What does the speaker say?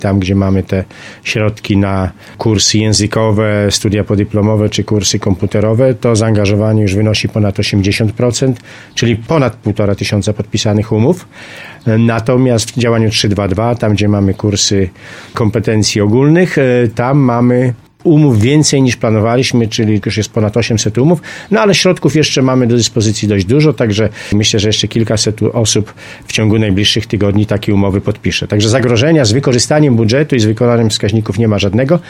Tam, gdzie mamy te środki na kursy językowe, studia podyplomowe czy kursy komputerowe, to zaangażowanie już wynosi ponad 80%, czyli ponad 1500 podpisanych umów. Natomiast w działaniu 3.2.2, tam gdzie mamy kursy kompetencji ogólnych, tam mamy umów więcej niż planowaliśmy, czyli już jest ponad 800 umów, ale środków jeszcze mamy do dyspozycji dość dużo, także myślę, że jeszcze kilkaset osób w ciągu najbliższych tygodni takie umowy podpisze. Także zagrożenia z wykorzystaniem budżetu i z wykonaniem wskaźników nie ma żadnego.